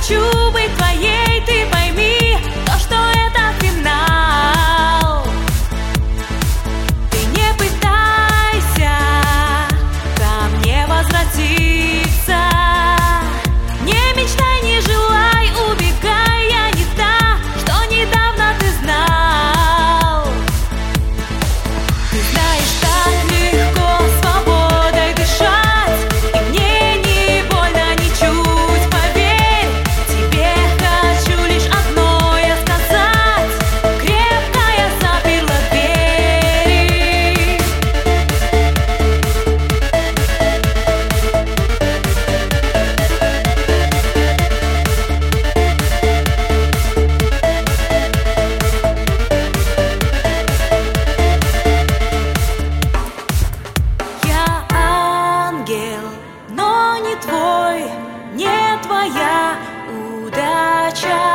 хочу быть твоей, ты пойми, то, что это финал. Ты не пытайся ко мне возвратиться, не мечтай, не желай, убегай, я не та, что недавно ты знал. Ты знаешь, так легко свободой дышать, и мне не больно ничуть, поверь. Тебе хочу лишь одно я сказать, крепко я заперла двери. Я ангел, но не твой, не твоя удача.